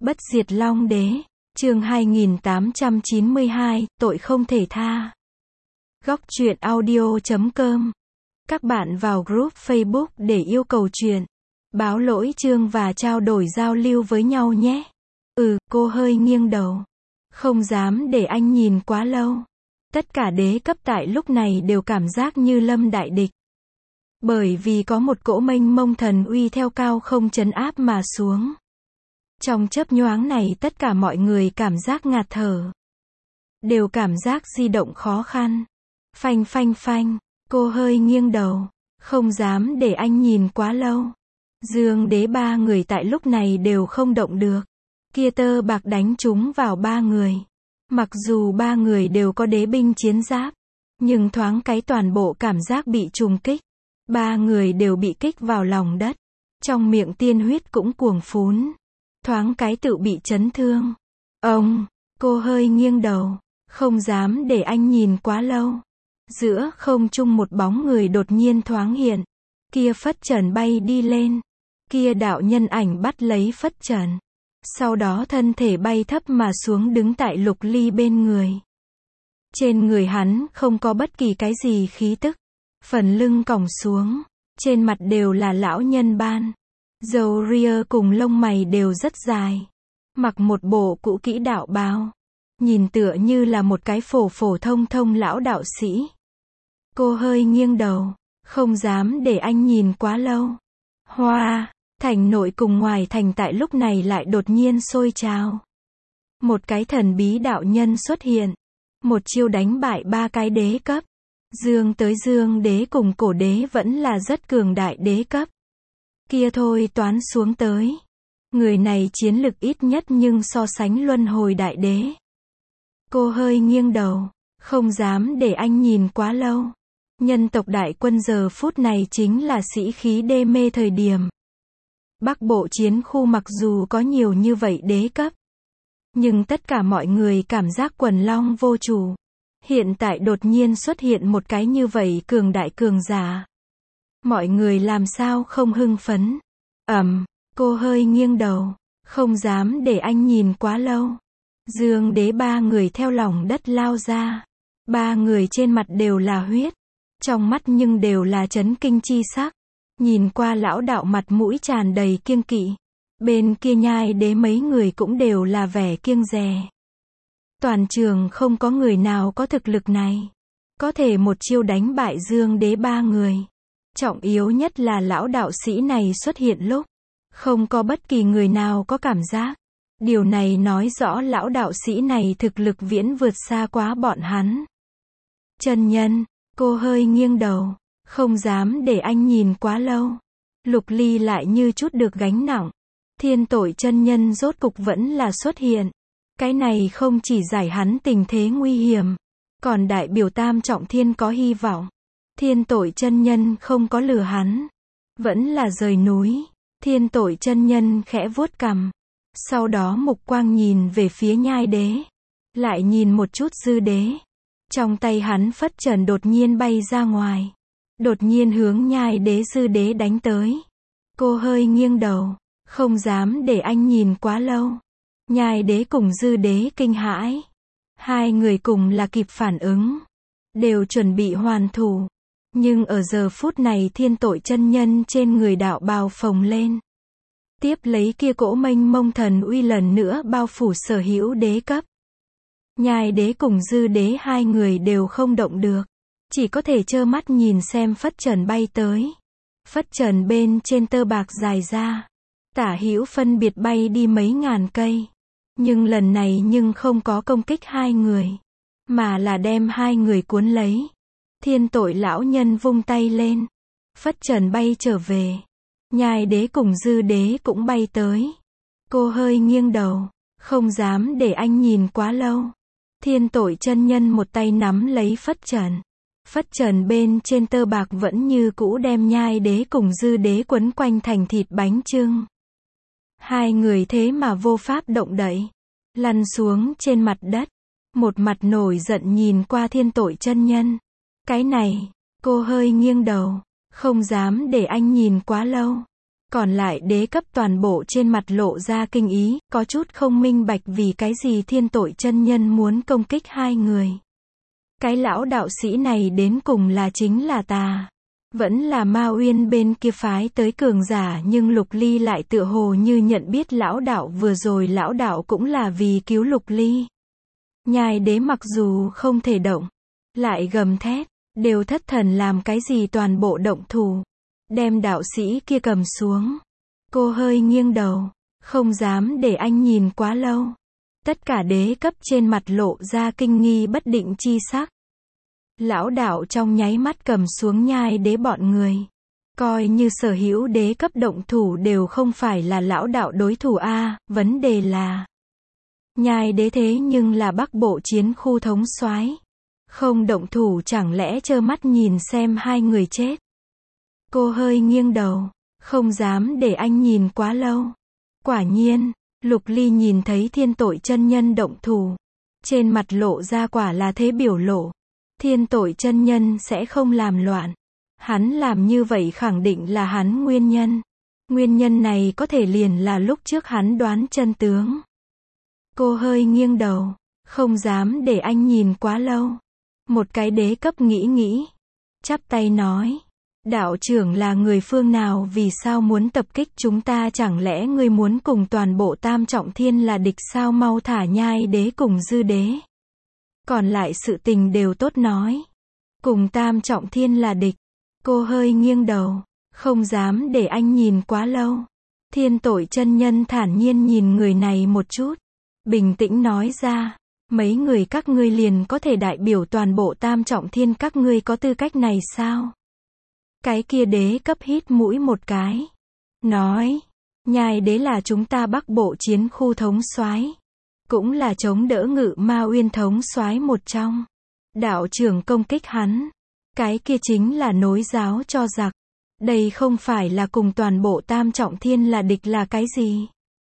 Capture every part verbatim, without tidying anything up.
Bất diệt Long Đế, chương hai nghìn tám trăm chín mươi hai, tội không thể tha. Góc truyện audio chấm com. Các bạn vào group Facebook để yêu cầu truyện, báo lỗi chương và trao đổi giao lưu với nhau nhé. Ừ, cô hơi nghiêng đầu. Không dám để anh nhìn quá lâu. Tất cả đế cấp tại lúc này đều cảm giác như lâm đại địch. Bởi vì có một cỗ mênh mông thần uy theo cao không trấn áp mà xuống. Trong chớp nhoáng này tất cả mọi người cảm giác ngạt thở. Đều cảm giác di động khó khăn. Phanh phanh phanh, cô hơi nghiêng đầu. Không dám để anh nhìn quá lâu. Dương đế ba người tại lúc này đều không động được. Kia tơ bạc đánh trúng vào ba người. Mặc dù ba người đều có đế binh chiến giáp, nhưng thoáng cái toàn bộ cảm giác bị trùng kích. Ba người đều bị kích vào lòng đất. Trong miệng tiên huyết cũng cuồng phún. Thoáng cái tự bị chấn thương. Ông, cô hơi nghiêng đầu. Không dám để anh nhìn quá lâu. Giữa không trung một bóng người đột nhiên thoáng hiện. Kia phất trần bay đi lên. Kia đạo nhân ảnh bắt lấy phất trần. Sau đó thân thể bay thấp mà xuống đứng tại Lục Ly bên người. Trên người hắn không có bất kỳ cái gì khí tức. Phần lưng còng xuống. Trên mặt đều là lão nhân ban. Râu ria cùng lông mày đều rất dài. Mặc một bộ cũ kỹ đạo bào. Nhìn tựa như là một cái phổ phổ thông thông lão đạo sĩ. Cô hơi nghiêng đầu. Không dám để anh nhìn quá lâu. Hoa, thành nội cùng ngoài thành tại lúc này lại đột nhiên sôi trào. Một cái thần bí đạo nhân xuất hiện. Một chiêu đánh bại ba cái đế cấp. Dương tới Dương đế cùng cổ đế vẫn là rất cường đại đế cấp. Kia thôi toán xuống tới. Người này chiến lực ít nhất nhưng so sánh luân hồi đại đế. Cô hơi nghiêng đầu. Không dám để anh nhìn quá lâu. Nhân tộc đại quân giờ phút này chính là sĩ khí đê mê thời điểm. Bắc bộ chiến khu mặc dù có nhiều như vậy đế cấp. Nhưng tất cả mọi người cảm giác quần long vô chủ. Hiện tại đột nhiên xuất hiện một cái như vậy cường đại cường giả. Mọi người làm sao không hưng phấn. Ầm, cô hơi nghiêng đầu. Không dám để anh nhìn quá lâu. Dương đế ba người theo lòng đất lao ra. Ba người trên mặt đều là huyết. Trong mắt nhưng đều là chấn kinh chi sắc. Nhìn qua lão đạo mặt mũi tràn đầy kiêng kỵ. Bên kia nhai đế mấy người cũng đều là vẻ kiêng dè. Toàn trường không có người nào có thực lực này. Có thể một chiêu đánh bại Dương đế ba người. Trọng yếu nhất là lão đạo sĩ này xuất hiện lúc. Không có bất kỳ người nào có cảm giác. Điều này nói rõ lão đạo sĩ này thực lực viễn vượt xa quá bọn hắn. Chân nhân, cô hơi nghiêng đầu. Không dám để anh nhìn quá lâu. Lục Ly lại như chút được gánh nặng. Thiên tội chân nhân rốt cục vẫn là xuất hiện. Cái này không chỉ giải hắn tình thế nguy hiểm. Còn đại biểu tam trọng thiên có hy vọng. Thiên tội chân nhân không có lừa hắn. Vẫn là rời núi. Thiên tội chân nhân khẽ vuốt cằm. Sau đó mục quang nhìn về phía nhai đế. Lại nhìn một chút dư đế. Trong tay hắn phất trần đột nhiên bay ra ngoài. Đột nhiên hướng nhai đế dư đế đánh tới. Cô hơi nghiêng đầu. Không dám để anh nhìn quá lâu. Nhai đế cùng dư đế kinh hãi. Hai người cùng là kịp phản ứng. Đều chuẩn bị hoàn thủ. Nhưng ở giờ phút này thiên tội chân nhân trên người đạo bào phồng lên. Tiếp lấy kia cỗ mênh mông thần uy lần nữa bao phủ sở hữu đế cấp. Nhai đế cùng dư đế hai người đều không động được. Chỉ có thể trơ mắt nhìn xem phất trần bay tới. Phất trần bên trên tơ bạc dài ra. Tả hữu phân biệt bay đi mấy ngàn cây. Nhưng lần này nhưng không có công kích hai người. Mà là đem hai người cuốn lấy. Thiên tội lão nhân vung tay lên. Phất trần bay trở về. Nhai đế cùng dư đế cũng bay tới. Cô hơi nghiêng đầu. Không dám để anh nhìn quá lâu. Thiên tội chân nhân một tay nắm lấy phất trần. Phất trần bên trên tơ bạc vẫn như cũ đem nhai đế cùng dư đế quấn quanh thành thịt bánh chưng. Hai người thế mà vô pháp động đậy. Lăn xuống trên mặt đất. Một mặt nổi giận nhìn qua thiên tội chân nhân. Cái này, cô hơi nghiêng đầu. Không dám để anh nhìn quá lâu. Còn lại đế cấp toàn bộ trên mặt lộ ra kinh ý, có chút không minh bạch vì cái gì Thiên Tội chân nhân muốn công kích hai người. Cái lão đạo sĩ này đến cùng là chính là tà, vẫn là Ma Uyên bên kia phái tới cường giả, nhưng Lục Ly lại tựa hồ như nhận biết lão đạo vừa rồi lão đạo cũng là vì cứu Lục Ly. Nhai đế mặc dù không thể động, lại gầm thét, đều thất thần làm cái gì toàn bộ động thủ, đem đạo sĩ kia cầm xuống. Cô hơi nghiêng đầu, không dám để anh nhìn quá lâu. Tất cả đế cấp trên mặt lộ ra kinh nghi bất định chi sắc. Lão đạo trong nháy mắt cầm xuống nhai đế bọn người. Coi như sở hữu đế cấp động thủ đều không phải là lão đạo đối thủ a, vấn đề là nhai đế thế nhưng là Bắc Bộ chiến khu thống soái, không động thủ chẳng lẽ trơ mắt nhìn xem hai người chết. Cô hơi nghiêng đầu, không dám để anh nhìn quá lâu. Quả nhiên, Lục Ly nhìn thấy Thiên Tội chân nhân động thủ, trên mặt lộ ra quả là thế biểu lộ. Thiên Tội chân nhân sẽ không làm loạn. Hắn làm như vậy khẳng định là hắn nguyên nhân. Nguyên nhân này có thể liền là lúc trước hắn đoán chân tướng. Cô hơi nghiêng đầu, không dám để anh nhìn quá lâu. Một cái đế cấp nghĩ nghĩ, chắp tay nói, đạo trưởng là người phương nào, vì sao muốn tập kích chúng ta, chẳng lẽ ngươi muốn cùng toàn bộ Tam Trọng Thiên là địch sao, mau thả nhai đế cùng dư đế. Còn lại sự tình đều tốt nói. Cùng Tam Trọng Thiên là địch. Cô hơi nghiêng đầu, không dám để anh nhìn quá lâu. Thiên Tội chân nhân thản nhiên nhìn người này một chút, bình tĩnh nói ra, mấy người các ngươi liền có thể đại biểu toàn bộ Tam Trọng Thiên, các ngươi có tư cách này sao? Cái kia đế cấp hít mũi một cái, nói, nhai đế là chúng ta Bắc Bộ chiến khu thống soái, cũng là chống đỡ Ngự Ma Uyên thống soái một trong. Đạo trưởng công kích hắn, cái kia chính là nối giáo cho giặc. Đây không phải là cùng toàn bộ Tam Trọng Thiên là địch là cái gì?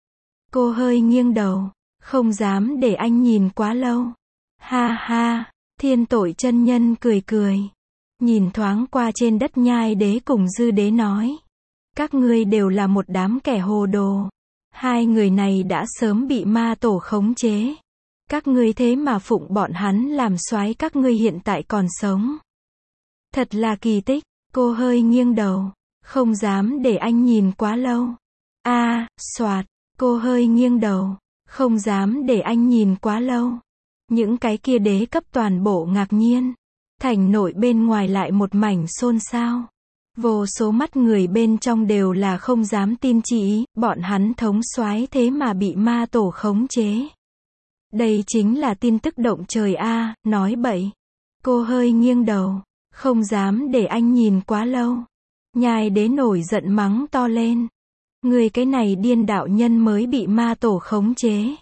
Cô hơi nghiêng đầu, không dám để anh nhìn quá lâu. Ha ha, Thiên Tội chân nhân cười cười, nhìn thoáng qua trên đất nhai đế cùng dư đế nói, các ngươi đều là một đám kẻ hồ đồ. Hai người này đã sớm bị ma tổ khống chế. Các ngươi thế mà phụng bọn hắn làm soái, các ngươi hiện tại còn sống. Thật là kỳ tích. Cô hơi nghiêng đầu, không dám để anh nhìn quá lâu. A, à, soạt, cô hơi nghiêng đầu, không dám để anh nhìn quá lâu. Những cái kia đế cấp toàn bộ ngạc nhiên. Thành nội bên ngoài lại một mảnh xôn xao. Vô số mắt người bên trong đều là không dám tin chi ý, bọn hắn thống soái thế mà bị ma tổ khống chế. Đây chính là tin tức động trời a, à, nói bậy. Cô hơi nghiêng đầu, không dám để anh nhìn quá lâu. Nhai đế nổi giận mắng to lên. Người cái này điên đạo nhân mới bị ma tổ khống chế.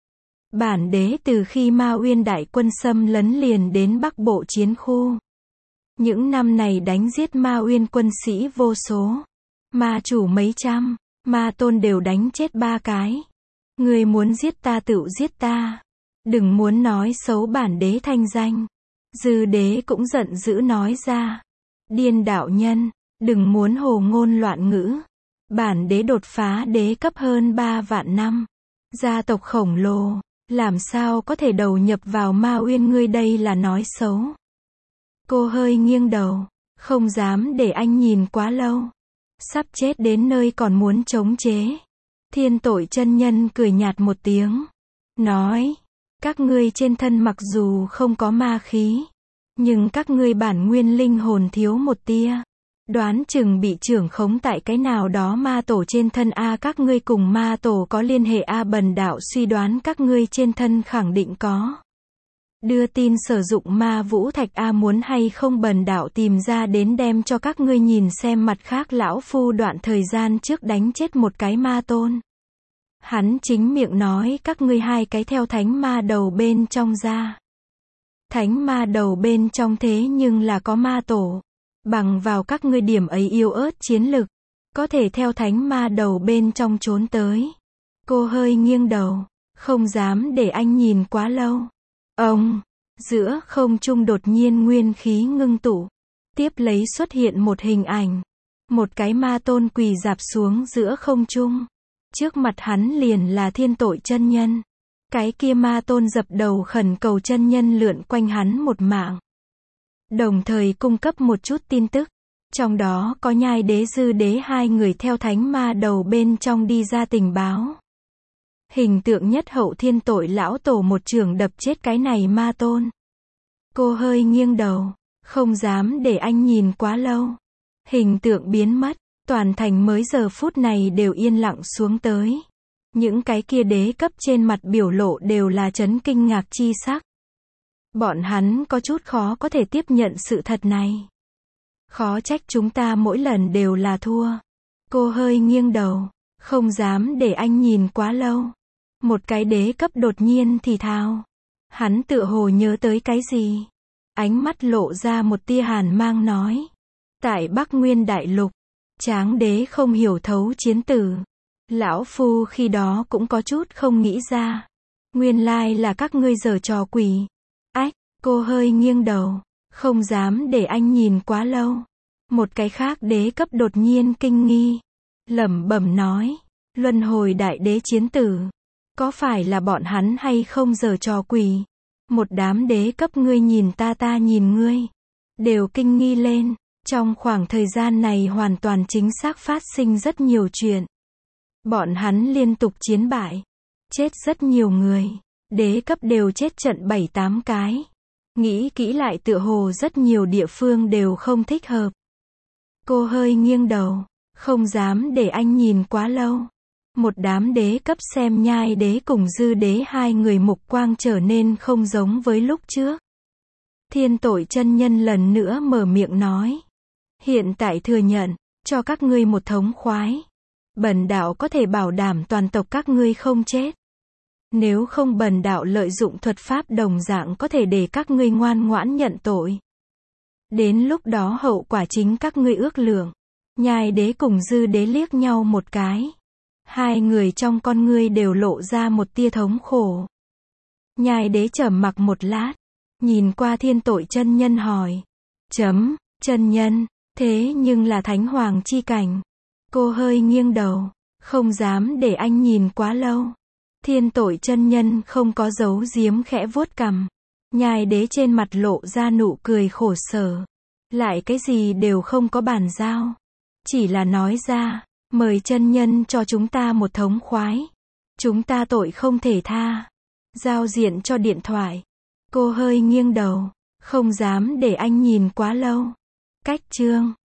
Bản đế từ khi Ma Uyên đại quân xâm lấn liền đến Bắc Bộ chiến khu. Những năm này đánh giết Ma Uyên quân sĩ vô số. Ma chủ mấy trăm, ma tôn đều đánh chết ba cái. Người muốn giết ta tự giết ta. Đừng muốn nói xấu bản đế thanh danh. Dư đế cũng giận dữ nói ra. Điên đạo nhân, đừng muốn hồ ngôn loạn ngữ. Bản đế đột phá đế cấp hơn ba vạn năm. Gia tộc khổng lồ, làm sao có thể đầu nhập vào Ma Uyên, ngươi đây là nói xấu. Cô hơi nghiêng đầu, không dám để anh nhìn quá lâu. Sắp chết đến nơi còn muốn chống chế. Thiên Tội chân nhân cười nhạt một tiếng, nói, các ngươi trên thân mặc dù không có ma khí, nhưng các ngươi bản nguyên linh hồn thiếu một tia. Đoán chừng bị trưởng khống tại cái nào đó ma tổ trên thân a, các ngươi cùng ma tổ có liên hệ a, bần đạo suy đoán các ngươi trên thân khẳng định có. Đưa tin sử dụng ma vũ thạch a, muốn hay không bần đạo tìm ra đến đem cho các ngươi nhìn xem, mặt khác lão phu đoạn thời gian trước đánh chết một cái ma tôn. Hắn chính miệng nói các ngươi hai cái theo thánh ma đầu bên trong ra. Thánh ma đầu bên trong thế nhưng là có ma tổ. Bằng vào các ngươi điểm ấy yếu ớt chiến lực, có thể theo thánh ma đầu bên trong trốn tới. Cô hơi nghiêng đầu, không dám để anh nhìn quá lâu. Ông, giữa không trung đột nhiên nguyên khí ngưng tụ. Tiếp lấy xuất hiện một hình ảnh. Một cái ma tôn quỳ rạp xuống giữa không trung. Trước mặt hắn liền là thiên tội chân nhân. Cái kia ma tôn dập đầu khẩn cầu chân nhân lượn quanh hắn một mạng. Đồng thời cung cấp một chút tin tức. Trong đó có Nhai đế Dư đế hai người theo thánh ma đầu bên trong đi ra tình báo. Hình tượng nhất hậu thiên tội lão tổ một trường đập chết cái này ma tôn. Cô hơi nghiêng đầu, không dám để anh nhìn quá lâu. Hình tượng biến mất, toàn thành mới giờ phút này đều yên lặng xuống tới. Những cái kia đế cấp trên mặt biểu lộ đều là chấn kinh ngạc chi sắc. Bọn hắn có chút khó có thể tiếp nhận sự thật này. Khó trách chúng ta mỗi lần đều là thua. Cô hơi nghiêng đầu, không dám để anh nhìn quá lâu. Một cái đế cấp đột nhiên thì thào. Hắn tựa hồ nhớ tới cái gì? Ánh mắt lộ ra một tia hàn mang nói. Tại Bắc Nguyên Đại Lục, Tráng đế không hiểu thấu chiến tử. Lão Phu khi đó cũng có chút không nghĩ ra. Nguyên lai là các ngươi giở trò quỷ. Ách, cô hơi nghiêng đầu, không dám để anh nhìn quá lâu. Một cái khác đế cấp đột nhiên kinh nghi. Lẩm bẩm nói, luân hồi đại đế chiến tử. Có phải là bọn hắn hay không giở trò quỷ? Một đám đế cấp ngươi nhìn ta ta nhìn ngươi. Đều kinh nghi lên. Trong khoảng thời gian này hoàn toàn chính xác phát sinh rất nhiều chuyện. Bọn hắn liên tục chiến bại. Chết rất nhiều người. Đế cấp đều chết trận bảy tám cái. Nghĩ kỹ lại tựa hồ rất nhiều địa phương đều không thích hợp. Cô hơi nghiêng đầu. Không dám để anh nhìn quá lâu. Một đám đế cấp xem Nhai đế cùng Dư đế hai người mục quang trở nên không giống với lúc trước. Thiên tội chân nhân lần nữa mở miệng nói. Hiện tại thừa nhận, cho các ngươi một thống khoái. Bần đạo có thể bảo đảm toàn tộc các ngươi không chết. Nếu không bần đạo lợi dụng thuật pháp đồng dạng có thể để các ngươi ngoan ngoãn nhận tội. Đến lúc đó hậu quả chính các ngươi ước lượng. Nhai đế cùng Dư đế liếc nhau một cái. Hai người trong con ngươi đều lộ ra một tia thống khổ. Nhai đế trầm mặc một lát. Nhìn qua thiên tội chân nhân hỏi. Chấm, chân nhân, thế nhưng là thánh hoàng chi cảnh. Cô hơi nghiêng đầu, không dám để anh nhìn quá lâu. Thiên tội chân nhân không có giấu giếm khẽ vuốt cằm. Nhai đế trên mặt lộ ra nụ cười khổ sở. Lại cái gì đều không có bàn giao. Chỉ là nói ra, mời chân nhân cho chúng ta một thống khoái. Chúng ta tội không thể tha. Giao diện cho điện thoại. Cô hơi nghiêng đầu, không dám để anh nhìn quá lâu. Cách chương